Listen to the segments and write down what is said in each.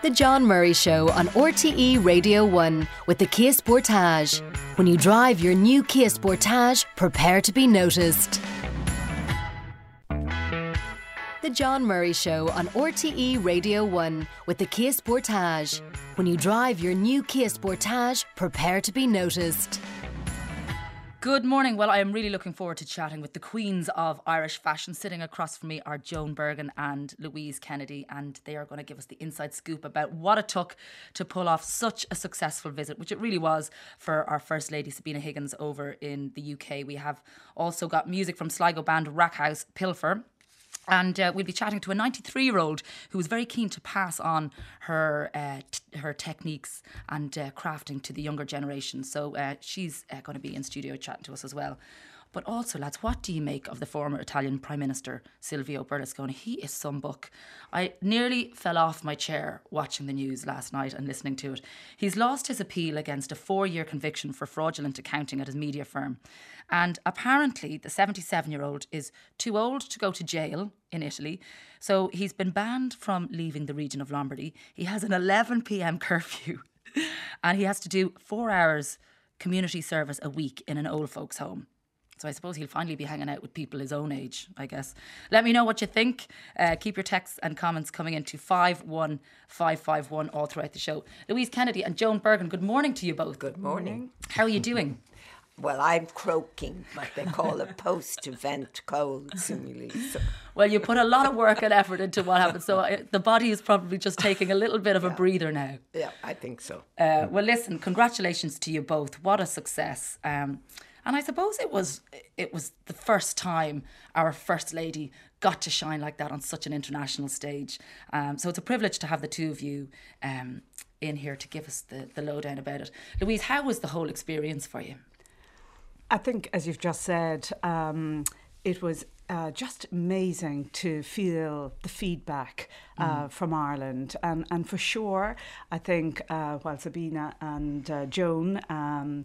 The John Murray Show on RTE Radio 1 with the Kia Sportage. When you drive your new Kia Sportage, prepare to be noticed. The John Murray Show on RTE Radio 1 with the Kia Sportage. When you drive your new Kia Sportage, prepare to be noticed. Good morning. Well, I am really looking forward to chatting with the queens of Irish fashion. Sitting across from me are Joan Bergen and Louise Kennedy, and they are going to give us the inside scoop about what it took to pull off such a successful visit, which it really was, for our First Lady Sabina Higgins over in the UK. We have also got music from Sligo band Rackhouse Pilfer. And we'll be chatting to a 93-year-old who was very keen to pass on her her techniques and crafting to the younger generation. So she's going to be in studio chatting to us as well. But also, lads, what do you make of the former Italian Prime Minister, Silvio Berlusconi? He is some book. I nearly fell off my chair watching the news last night and listening to it. He's lost his appeal against a 4-year conviction for fraudulent accounting at his media firm. And apparently, the 77-year-old is too old to go to jail in Italy. So he's been banned from leaving the region of Lombardy. He has an 11 p.m. curfew. And he has to do 4 hours community service a week in an old folks' home. So I suppose he'll finally be hanging out with people his own age, I guess. Let me know what you think. Keep your texts and comments coming into 51551 all throughout the show. Louise Kennedy and Joan Bergen, good morning to you both. Good morning. How are you doing? Well, I'm croaking, what they call a post-event cold simile. So. Well, you put a lot of work and effort into what happened, so the body is probably just taking a little bit of a breather now. Yeah, I think so. Well, listen, congratulations to you both. What a success. And I suppose it was the first time our First Lady got to shine like that on such an international stage. So it's a privilege to have the two of you in here to give us the lowdown about it. Louise, how was the whole experience for you? I think, as you've just said, it was just amazing to feel the feedback from Ireland. And for sure, I think while Sabina and Joan,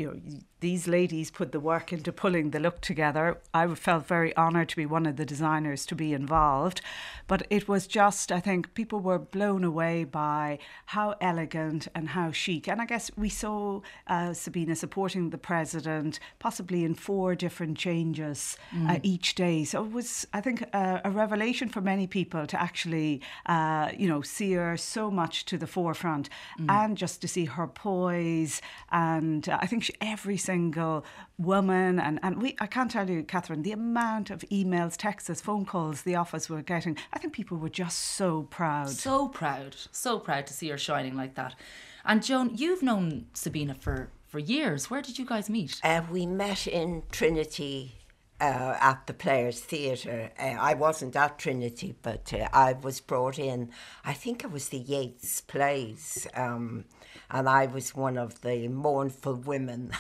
these ladies put the work into pulling the look together. I felt very honoured to be one of the designers to be involved. But it was just, I think, people were blown away by how elegant and how chic. And I guess we saw Sabina supporting the president, possibly in 4 different changes each day. So it was, I think, a revelation for many people to actually, see her so much to the forefront and just to see her poise. And I think every single woman, and I can't tell you, Catherine, the amount of emails, texts, phone calls the office were getting. I think people were just so proud. So proud to see her shining like that. And Joan, you've known Sabina for years. Where did you guys meet? We met in Trinity at the Players Theatre. I wasn't at Trinity, but I was brought in, I think it was the Yeats plays, and I was one of the mournful women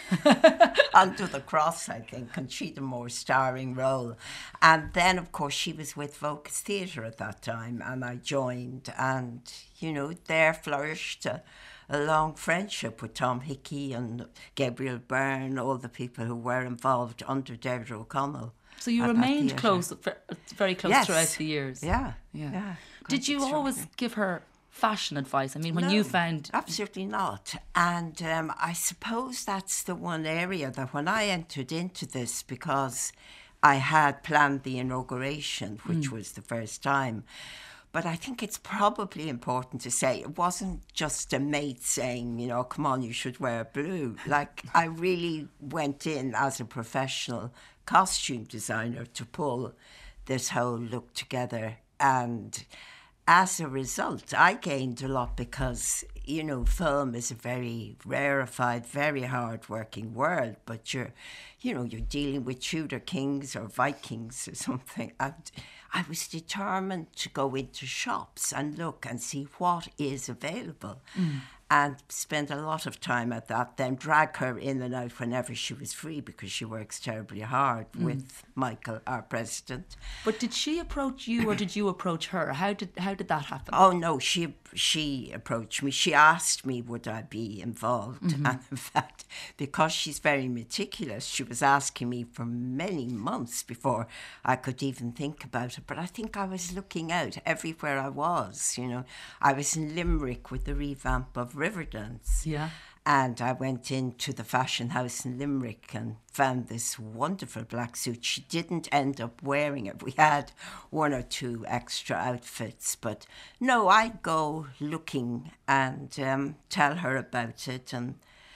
under the cross, I think, and she had a more starring role. And then, of course, she was with Vocus Theatre at that time, and I joined, and, there flourished a long friendship with Tom Hickey and Gabriel Byrne, all the people who were involved under Deirdre O'Connell. So you remained close, very close throughout the years. Yeah. Did you always give her fashion advice? I mean, when you found... Absolutely not. And I suppose that's the one area that when I entered into this, because I had planned the inauguration, which was the first time, but I think it's probably important to say it wasn't just a mate saying, come on, you should wear blue. Like, I really went in as a professional costume designer to pull this whole look together. And as a result, I gained a lot because, film is a very rarefied, very hard-working world, but you're dealing with Tudor kings or Vikings or something. And I was determined to go into shops and look and see what is available. and spend a lot of time at that, then drag her in and out whenever she was free because she works terribly hard with Michael, our president. But did she approach you or did you approach her? How did that happen? Oh no, she approached me. She asked me would I be involved, and in fact, because she's very meticulous, she was asking me for many months before I could even think about it. But I think I was looking out everywhere I was. I was in Limerick with the revamp of Riverdance. Yeah. And I went into the fashion house in Limerick and found this wonderful black suit. She didn't end up wearing it. We had one or two extra outfits. But no, I'd go looking and tell her about it and,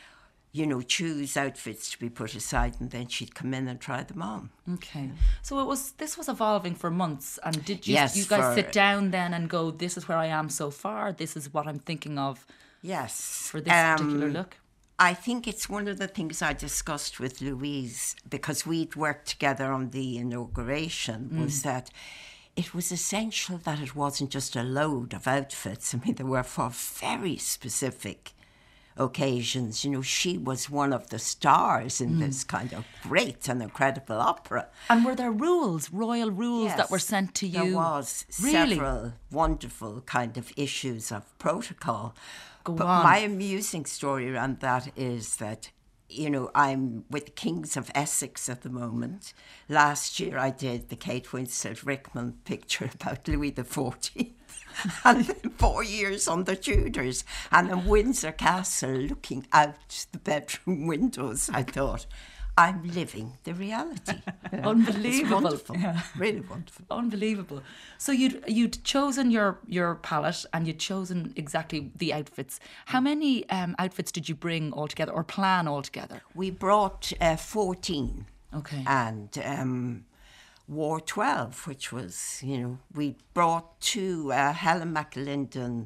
choose outfits to be put aside. And then she'd come in and try them on. Okay. So this was evolving for months. And did you, Yes, you guys sit down then and go, this is where I am so far. This is what I'm thinking of. Yes. For this particular look? I think it's one of the things I discussed with Louise, because we'd worked together on the inauguration, was that it was essential that it wasn't just a load of outfits. I mean, they were for very specific occasions. She was one of the stars in this kind of great and incredible opera. And were there rules, royal rules Yes, that were sent to you? There was Really? several wonderful kind of issues of protocol. Go but on. my amusing story around that is that, I'm with the Kings of Essex at the moment. Last year I did the Kate Winslet Rickman picture about Louis XIV. And then 4 years on the Tudors. And in Windsor Castle looking out the bedroom windows, I thought, I'm living the reality. Unbelievable. It's wonderful. Yeah. Really wonderful. Unbelievable. So you'd chosen your palette and you'd chosen exactly the outfits. How many outfits did you bring altogether or plan altogether? We brought 14. Okay. And wore 12, which was, we brought 2 Helen McAlinden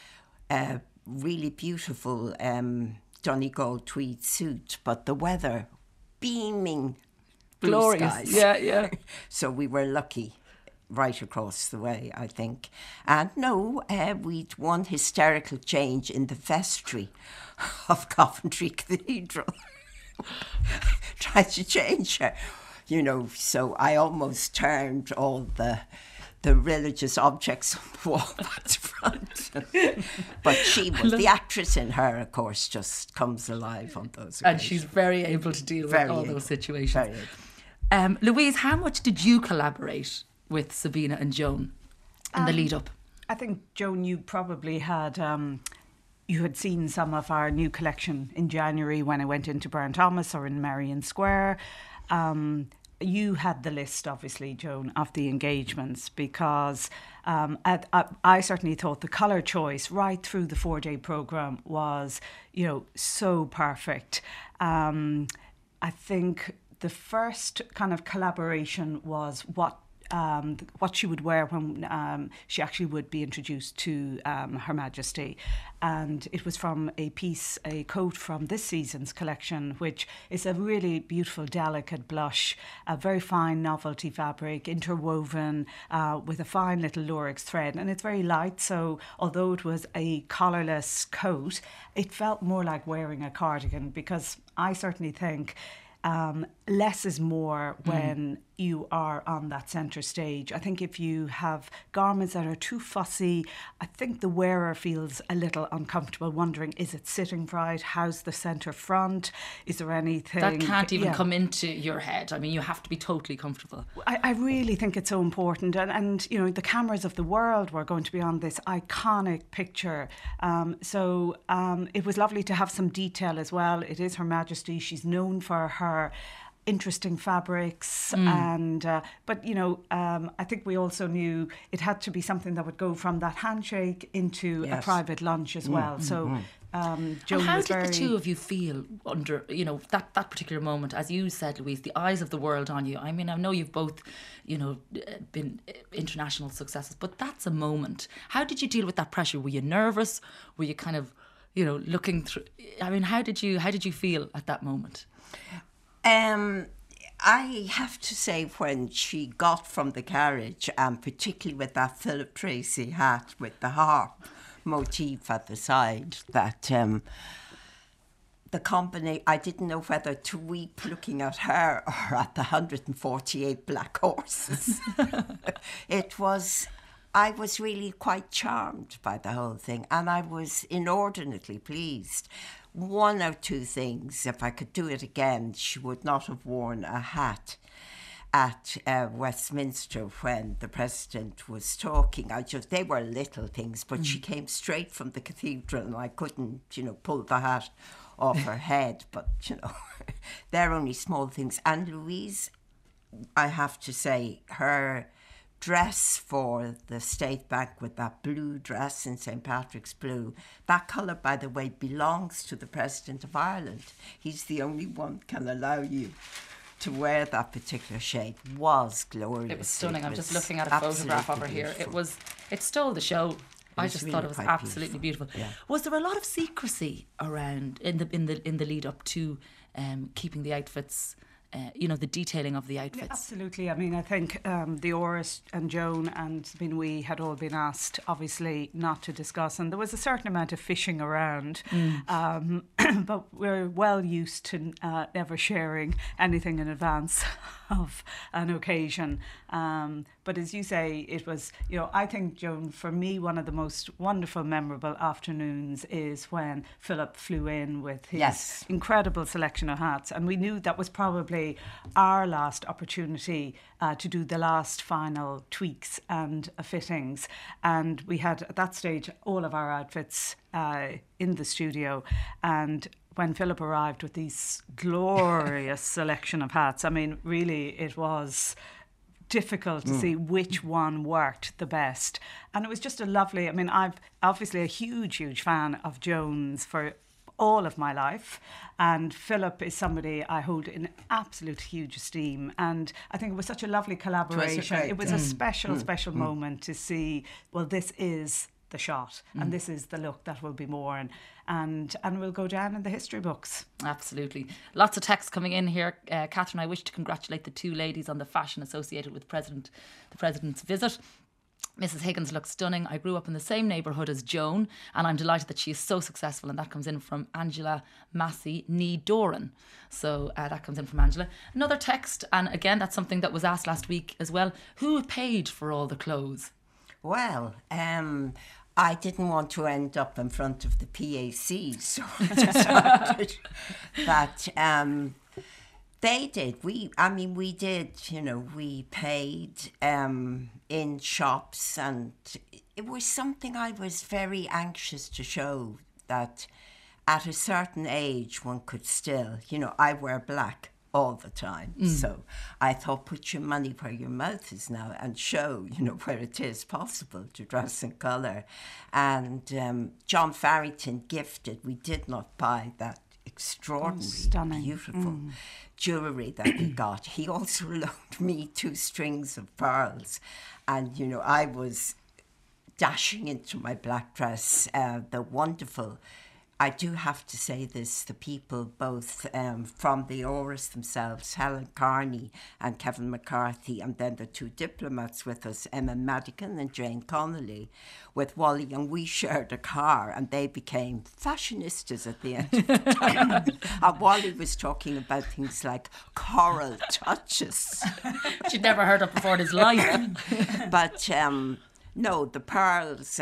really beautiful Donegal tweed suit, but the weather beaming blue Glorious. skies. Yeah. So we were lucky right across the way, I think. And no, we'd one hysterical change in the vestry of Coventry Cathedral. Tried to change her, so I almost turned all the religious objects on the wall back to front. But she was, the actress in her, of course, just comes alive on those occasions. And she's very able to deal with all those situations. Louise, how much did you collaborate with Sabina and Joan in the lead up? I think, Joan, you probably had... you had seen some of our new collection in January when I went into Brown Thomas or in Merrion Square. You had the list, obviously, Joan, of the engagements because I certainly thought the colour choice right through the 4-day programme was, so perfect. I think the first kind of collaboration was what she would wear when she actually would be introduced to Her Majesty. And it was from a coat from this season's collection, which is a really beautiful, delicate blush, a very fine novelty fabric, interwoven with a fine little lurex thread. And it's very light, so although it was a collarless coat, it felt more like wearing a cardigan, because I certainly think less is more when you are on that centre stage. I think if you have garments that are too fussy, I think the wearer feels a little uncomfortable, wondering, is it sitting right? How's the centre front? Is there anything... That can't even come into your head. I mean, you have to be totally comfortable. I really think it's so important. And the cameras of the world were going to be on this iconic picture. So it was lovely to have some detail as well. It is Her Majesty. She's known for her interesting fabrics and but I think we also knew it had to be something that would go from that handshake into a private lunch as well. So Joan, how was did very... the two of you feel under that particular moment, as you said, Louise, the eyes of the world on you? I mean, I know you've both been international successes, but that's a moment. How did you deal with that pressure? Were you nervous? Were you kind of looking through? I mean, how did you feel at that moment? I have to say, when she got from the carriage, and particularly with that Philip Tracy hat with the harp motif at the side that the combination, I didn't know whether to weep looking at her or at the 148 black horses. I was really quite charmed by the whole thing, and I was inordinately pleased. One or two things, if I could do it again, she would not have worn a hat at Westminster when the president was talking. They were little things, but she came straight from the cathedral and I couldn't, pull the hat off her head. But, they're only small things. And Louise, I have to say, her dress for the State Bank with that blue dress in St. Patrick's blue, that colour, by the way, belongs to the President of Ireland. He's the only one can allow you to wear that particular shade. Was glorious. It was stunning. I'm just looking at a photograph of her here. It stole the show. I just thought it was absolutely beautiful. Yeah. Was there a lot of secrecy around in the lead up to keeping the outfits? The detailing of the outfits. Yeah, absolutely. I mean, I think the Áras and Joan and we had all been asked, obviously, not to discuss, and there was a certain amount of fishing around, but we're well used to never sharing anything in advance of an occasion. But as you say, it was, I think, Joan, for me, one of the most wonderful, memorable afternoons is when Philip flew in with his incredible selection of hats. And we knew that was probably our last opportunity to do the last final tweaks and fittings. And we had, at that stage, all of our outfits in the studio. And when Philip arrived with these glorious selection of hats, I mean, really, it was difficult to see which one worked the best. And it was just a lovely, I'm obviously a huge fan of Joan's for all of my life, and Philip is somebody I hold in absolute huge esteem, and I think it was such a lovely collaboration. It was a special moment to see, well, this is the shot and this is the look that will be worn, and will go down in the history books. Absolutely. Lots of texts coming in here. Catherine, I wish to congratulate the two ladies on the fashion associated with the President's visit. Mrs. Higgins looks stunning. I grew up in the same neighbourhood as Joan, and I'm delighted that she is so successful. And that comes in from Angela Massey Nee Doran. So that comes in from Angela. Another text, and again, that's something that was asked last week as well. Who paid for all the clothes? Well, I didn't want to end up in front of the PAC, so I decided that they did. We did, we paid in shops, and it was something I was very anxious to show, that at a certain age one could still, I wear black all the time. So I thought, put your money where your mouth is now and show, where it is possible to dress in colour. And John Farrington gifted, we did not buy that extraordinary, beautiful jewellery that we got. He also loaned me 2 strings of pearls. And, I was dashing into my black dress, the wonderful, I do have to say this, the people both from the Áras themselves, Helen Carney and Kevin McCarthy, and then the 2 diplomats with us, Emma Madigan and Jane Connolly, with Wally, and we shared a car, and they became fashionistas at the end of the time. And Wally was talking about things like coral touches. She'd never heard of before in his life. But no, the pearls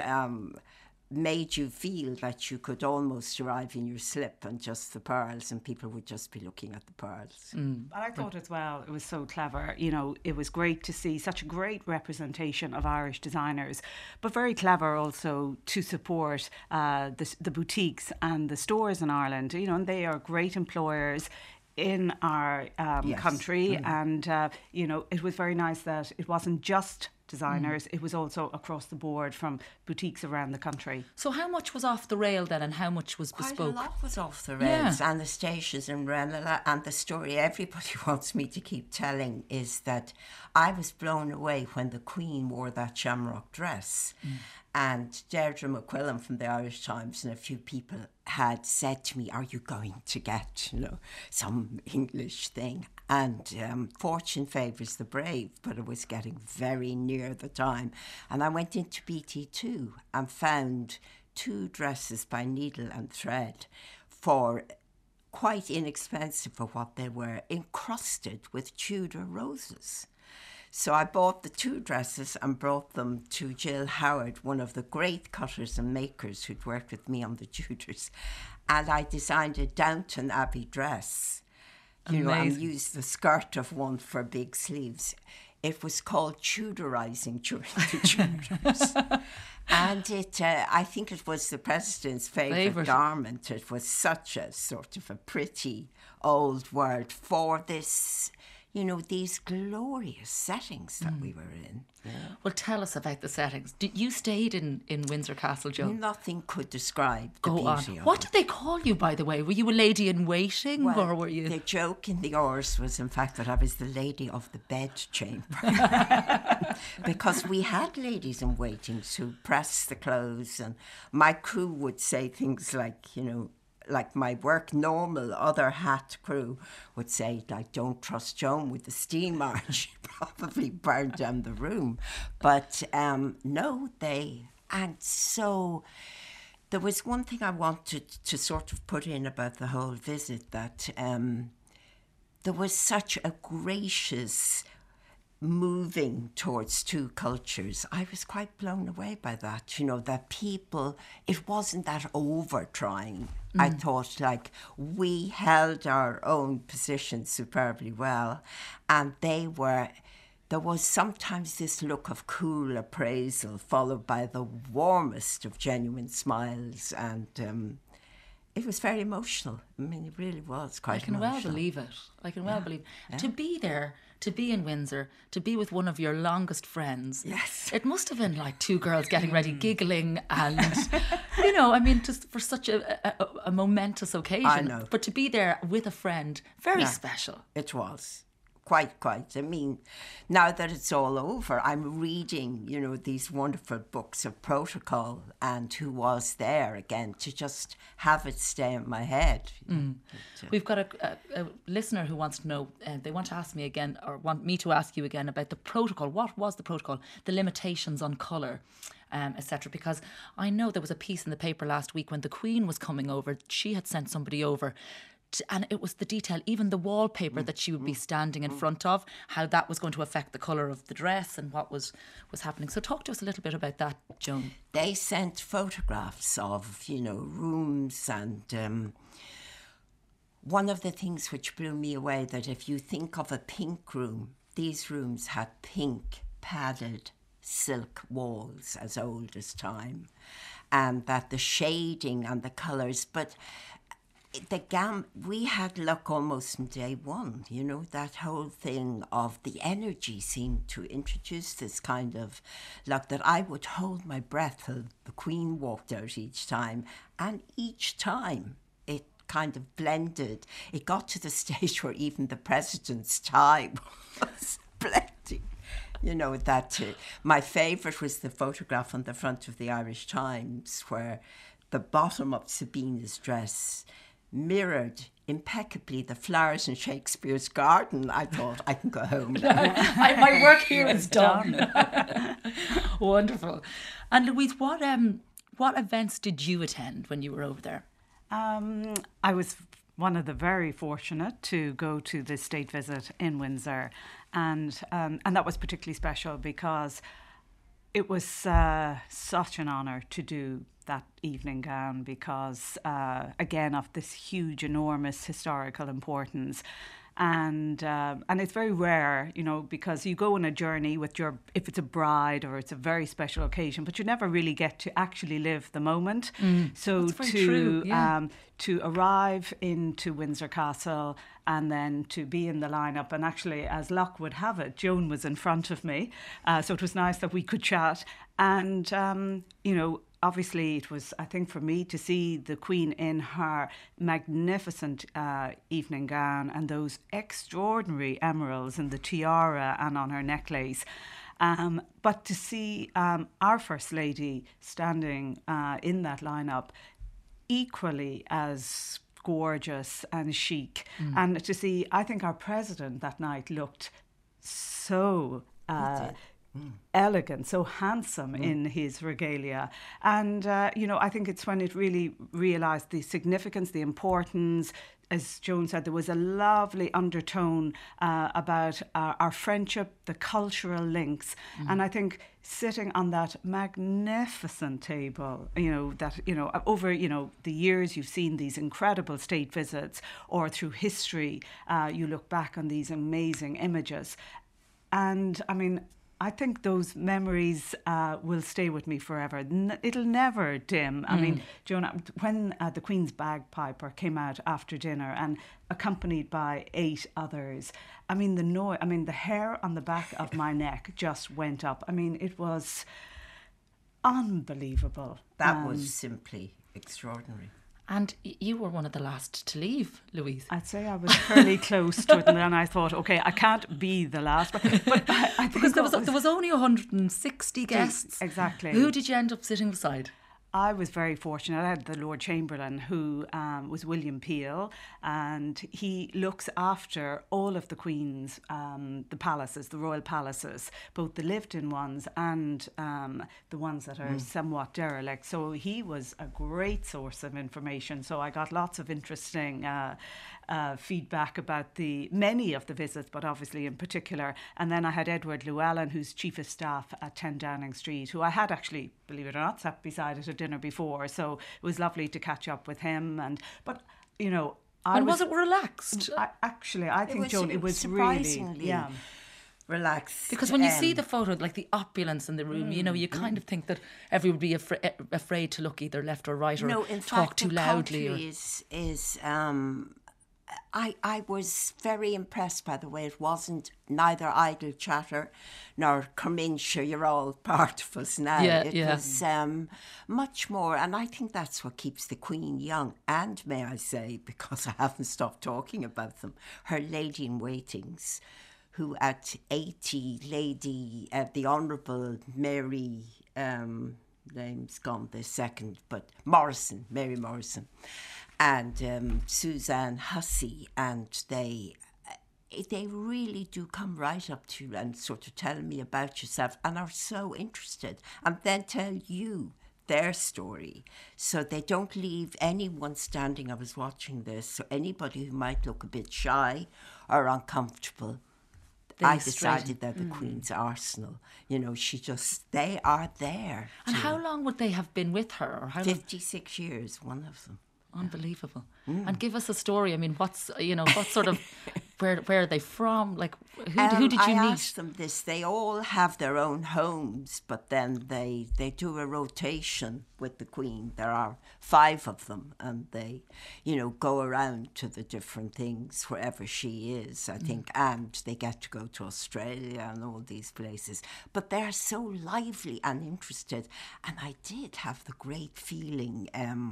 made you feel that you could almost arrive in your slip and just the pearls, and people would just be looking at the pearls. And I thought as well, it was so clever. It was great to see such a great representation of Irish designers, but very clever also to support the boutiques and the stores in Ireland. And they are great employers in our country, and it was very nice that it wasn't just designers, it was also across the board from boutiques around the country. So how much was off the rail then, and how much was bespoke? Quite a lot was off the rails. Anastasia's and Ranelagh, and the story everybody wants me to keep telling is that I was blown away when the Queen wore that shamrock dress. And Deirdre McQuillan from the Irish Times and a few people had said to me, are you going to get, some English thing? And fortune favours the brave, but it was getting very near the time. And I went into BT2 and found 2 dresses by needle and thread for quite inexpensive for what they were, encrusted with Tudor roses. So I bought the 2 dresses and brought them to Jill Howard, one of the great cutters and makers who'd worked with me on the Tudors. And I designed a Downton Abbey dress. You know, and used the skirt of one for big sleeves. It was called Tudorizing during the Tudors. And I think it was the president's favourite garment. It was such a sort of a pretty old word for this, you know, these glorious settings that we were in. Yeah. Well, tell us about the settings. You stayed in Windsor Castle, Joan? Nothing could describe the beauty of it. What did they call you, by the way? Were you a lady in waiting, well, or were you? The joke in the Oars was, in fact, that I was the lady of the bedchamber. Because we had ladies in waiting who pressed the clothes, and my crew would say things like, you know, like my work normal other hat crew would say, like, don't trust Joan with the steamer. She probably burned down the room. But no, and so there was one thing I wanted to sort of put in about the whole visit, that there was such a gracious moving towards 2 cultures. I was quite blown away by that, you know, that people, it wasn't that over trying. I thought, like, we held our own position superbly well, and there was sometimes this look of cool appraisal followed by the warmest of genuine smiles, and it was very emotional. I mean, it really was quite emotional. I can well believe it. I can well believe it. To be there, to be in Windsor, to be with one of your longest friends. Yes. It must have been like 2 girls getting ready, giggling, and, you know, I mean, just for such a momentous occasion. I know. But to be there with a friend, very special. It was. Quite. I mean, now that it's all over, I'm reading, you know, these wonderful books of protocol and who was there again to just have it stay in my head. We've got a listener who wants to know, they want to ask me again, or want me to ask you again about the protocol. What was the protocol? The limitations on colour, etc. Because I know there was a piece in the paper last week when the Queen was coming over. She had sent somebody over, and it was the detail, even the wallpaper that she would be standing in front of, how that was going to affect the colour of the dress and what was happening. So talk to us a little bit about that, Joan. They sent photographs of, you know, rooms, and one of the things which blew me away, that if you think of a pink room, these rooms had pink padded silk walls as old as time, and that the shading and the colours, but we had luck almost from day one, you know, that whole thing of the energy seemed to introduce this kind of luck that I would hold my breath till the Queen walked out each time, and each time it kind of blended. It got to the stage where even the president's tie was blending. You know, that my favourite was the photograph on the front of the Irish Times where the bottom of Sabina's dress mirrored impeccably the flowers in Shakespeare's garden. I thought, I can go home now. My work here is done. Wonderful. And Louise, what events did you attend when you were over there? I was one of the very fortunate to go to the state visit in Windsor, and that was particularly special because it was such an honour to do that evening gown because, again, of this huge, enormous historical importance. And it's very rare, you know, because you go on a journey with if it's a bride or it's a very special occasion, but you never really get to actually live the moment. So to arrive into Windsor Castle and then to be in the lineup, and actually, as luck would have it, Joan was in front of me, so it was nice that we could chat. And you know, obviously it was, I think, for me to see the Queen in her magnificent evening gown and those extraordinary emeralds and the tiara and on her necklace. But to see our First Lady standing in that lineup, equally as gorgeous and chic. And to see, I think our President that night looked so elegant, so handsome in his regalia. And, I think it's when it really realised the significance, the importance. As Joan said, there was a lovely undertone about our friendship, the cultural links. And I think sitting on that magnificent table, over, the years you've seen these incredible state visits, or through history, you look back on these amazing images. And I mean, I think those memories will stay with me forever. It'll never dim. I mean, Joan, when the Queen's bagpiper came out after dinner and accompanied by 8 others, I mean, the hair on the back of my neck just went up. I mean, it was unbelievable. That was simply extraordinary. And you were one of the last to leave, Louise. I'd say I was fairly close to it, and then I thought, okay, I can't be the last. But I think because there was only 160 guests. Exactly. Who did you end up sitting beside? I was very fortunate. I had the Lord Chamberlain, who was William Peel, and he looks after all of the Queen's, the palaces, the royal palaces, both the lived-in ones and the ones that are somewhat derelict. So he was a great source of information. So I got lots of interesting feedback about many of the visits, but obviously in particular. And then I had Edward Llewellyn, who's Chief of Staff at 10 Downing Street, who I had actually, believe it or not, sat beside at a dinner before. So it was lovely to catch up with him. But was it relaxed? I think, Joan, it was surprisingly really relaxed. Because when you see the photo, like the opulence in the room, you kind of think that everyone would be afraid to look either left or right, or talk too loudly. I was very impressed by the way it wasn't neither idle chatter nor Carmintia, you're all part of us now. It was much more, and I think that's what keeps the Queen young. And may I say, because I haven't stopped talking about them, her lady-in-waitings, who at 80, the Honourable Mary, name's gone this second, but Mary Morrison, and Suzanne Hussey, and they really do come right up to you and sort of tell me about yourself and are so interested, and then tell you their story. So they don't leave anyone standing. I was watching this, so anybody who might look a bit shy or uncomfortable, I decided that the Queen's arsenal, they are there. And how long would they have been with her? Or 56 years, one of them. Unbelievable. And give us a story. I mean, what sort of, where are they from? Like, who did you meet? I asked them this. They all have their own homes, but then they do a rotation with the Queen. There are 5 of them, and they, go around to the different things wherever she is, I think, and they get to go to Australia and all these places. But they're so lively and interested, and I did have the great feeling,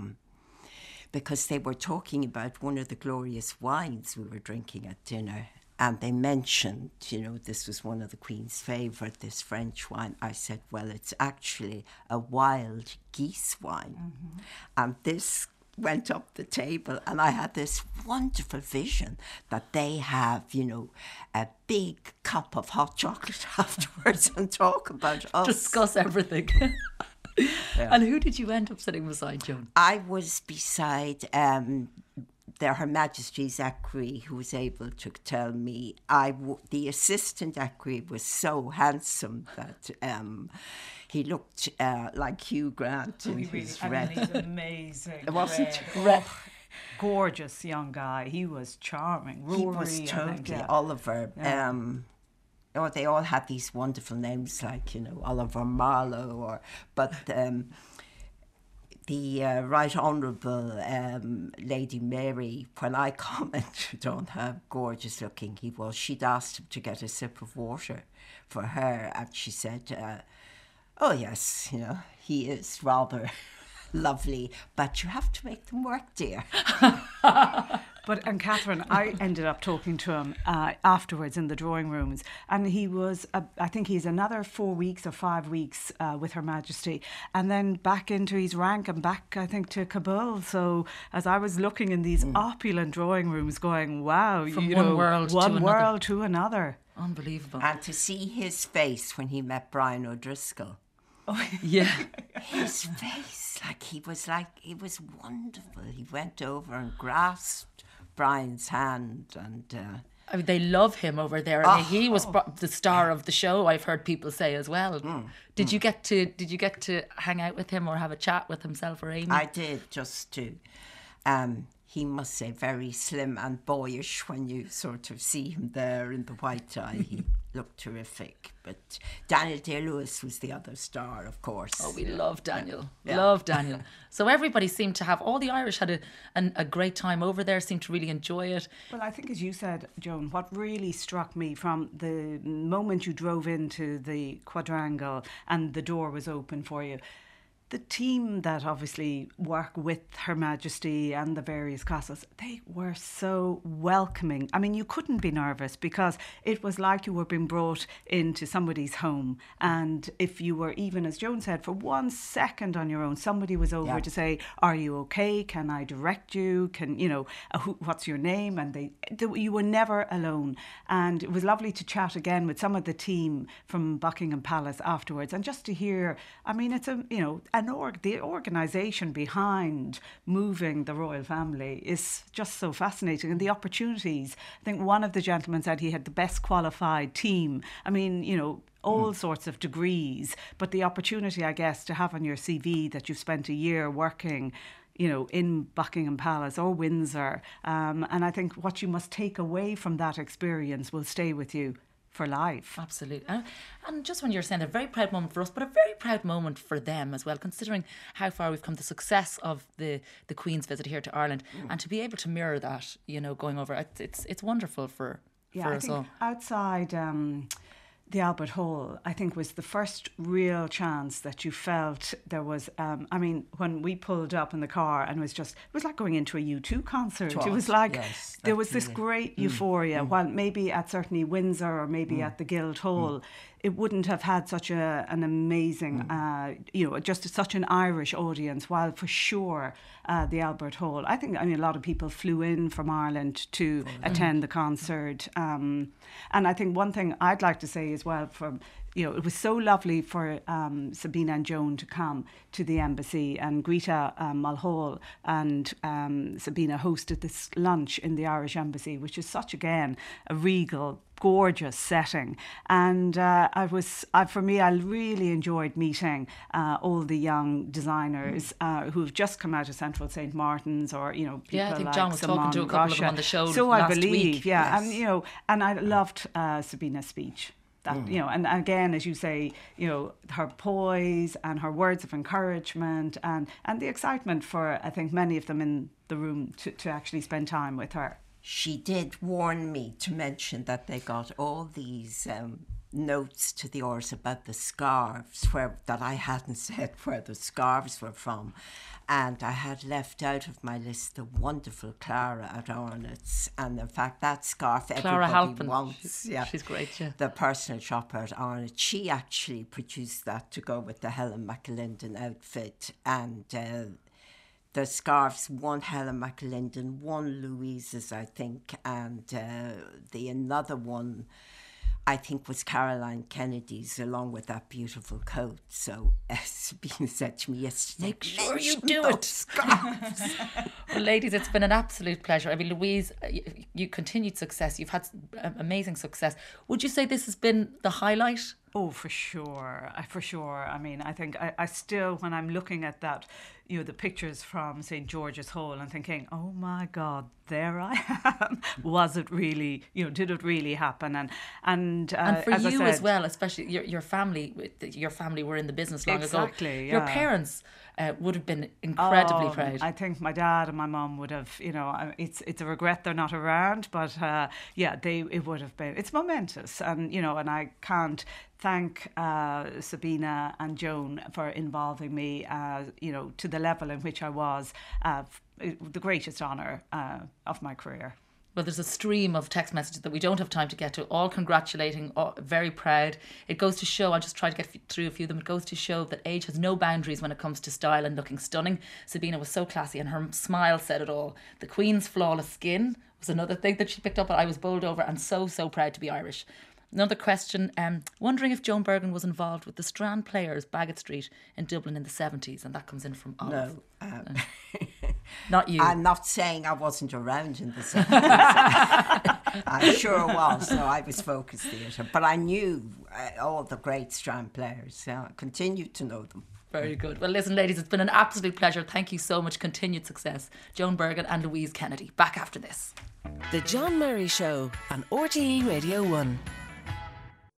because they were talking about one of the glorious wines we were drinking at dinner. And they mentioned, this was one of the Queen's favourite, this French wine. I said, well, it's actually a wild geese wine. Mm-hmm. And this went up the table, and I had this wonderful vision that they have, a big cup of hot chocolate afterwards and talk about us. Discuss everything. Yeah. And who did you end up sitting beside, Joan? I was beside Her Majesty's equerry, who was able to tell me. The assistant equerry was so handsome that he looked like Hugh Grant in his red. He's amazing. It wasn't red. Gorgeous young guy. He was charming. Rory, he was totally Oliver. Yeah. They all had these wonderful names like, Oliver Marlowe, but the Right Honourable Lady Mary, when I commented on how gorgeous looking he was, she'd asked him to get a sip of water for her, and she said, oh yes, he is rather lovely, but you have to make them work, dear. And Catherine, I ended up talking to him afterwards in the drawing rooms, and he was, I think he's another 4 weeks or 5 weeks with Her Majesty, and then back into his rank and back, I think, to Kabul. So as I was looking in these opulent drawing rooms going, wow, from one world to another. Unbelievable. And to see his face when he met Brian O'Driscoll. Yeah. His face, he was wonderful. He went over and grasped Brian's hand and... I mean, they love him over there. I mean, he was the star of the show, I've heard people say as well. Did you get to hang out with him or have a chat with himself or Amy? I did, just to. He must say very slim and boyish when you sort of see him there in the white tie. He looked terrific. But Daniel Day-Lewis was the other star, of course. Oh, we love Daniel. Yeah. Love Daniel. So everybody seemed to have, all the Irish had a great time over there, seemed to really enjoy it. Well, I think as you said, Joan, what really struck me from the moment you drove into the quadrangle and the door was open for you, the team that obviously work with Her Majesty and the various castles, they were so welcoming. I mean, you couldn't be nervous because it was like you were being brought into somebody's home. And if you were, even as Joan said, for 1 second on your own, somebody was over to say, are you okay? Can I direct you? What's your name? And you were never alone. And it was lovely to chat again with some of the team from Buckingham Palace afterwards. And just to hear, I mean, it's the organisation behind moving the royal family is just so fascinating, and the opportunities. I think one of the gentlemen said he had the best qualified team. I mean, all sorts of degrees, but the opportunity, I guess, to have on your CV that you've spent a year working in Buckingham Palace or Windsor. And I think what you must take away from that experience will stay with you for life. Absolutely. And just when you're saying a very proud moment for us, but a very proud moment for them as well, considering how far we've come, the success of the Queen's visit here to Ireland, and to be able to mirror that, going over, it's wonderful for us all. Outside the Albert Hall, I think, was the first real chance that you felt there was, when we pulled up in the car and it was like going into a U2 concert. It was like, there was this great euphoria, while maybe at certainly Windsor or maybe at the Guildhall, it wouldn't have had such an amazing, just such an Irish audience, while for sure the Albert Hall, a lot of people flew in from Ireland to attend the concert. And I think one thing I'd like to say as well, it was so lovely for Sabina and Joan to come to the embassy, and Greta Mulhall and Sabina hosted this lunch in the Irish embassy, which is such, again, a regal, gorgeous setting. And I really enjoyed meeting all the young designers who've just come out of Central St. Martin's, or people I think like John was Simone talking to a couple of them on the show last I believe, week. yeah, yes. And I loved Sabina's speech. That, and again, as you say, her poise and her words of encouragement and the excitement for, I think, many of them in the room to actually spend time with her. She did warn me to mention that they got all these notes to the Ors about the scarves, that I hadn't said where the scarves were from. And I had left out of my list the wonderful Clara at Arnott's. And in fact, that scarf Clara everybody Halpin. wants. She's great, yeah. The personal shopper at Arnott's. She actually produced that to go with the Helen McAlinden outfit. And the scarves, one Helen McAlinden, one Louise's, I think, and another one, I think, was Caroline Kennedy's, along with that beautiful coat. So Sabina said to me yesterday, make sure you do it. Well, ladies, it's been an absolute pleasure. I mean, Louise, you continued success. You've had amazing success. Would you say this has been the highlight? Oh, for sure. I mean, I think I still, when I'm looking at that, the pictures from St. George's Hall, I'm thinking, oh my God, there I am. Was it really, did it really happen? And for as you I said, as well, especially your family were in the business long ago. Exactly, Your parents would have been incredibly proud. I think my dad and my mum would have, it's a regret they're not around, but it would have been, it's momentous. And, and I can't thank Sabina and Joan for involving me, to the level in which I was, the greatest honour of my career. Well, there's a stream of text messages that we don't have time to get to, all congratulating, all very proud. It goes to show, I'll just try to get through a few of them, it goes to show that age has no boundaries when it comes to style and looking stunning. Sabina was so classy and her smile said it all. The Queen's flawless skin was another thing that she picked up, and I was bowled over and so proud to be Irish. Another question, wondering if Joan Bergen was involved with the Strand Players, Bagot Street in Dublin in the 70s, and that comes in from Olive. No. Not you. I'm not saying I wasn't around in the 70s. I sure was, so I was Focus Theatre. But I knew all the great Strand Players, so I continue to know them. Very good. Well, listen, ladies, it's been an absolute pleasure. Thank you so much. Continued success. Joan Bergen and Louise Kennedy. Back after this. The John Murray Show on RTE Radio 1.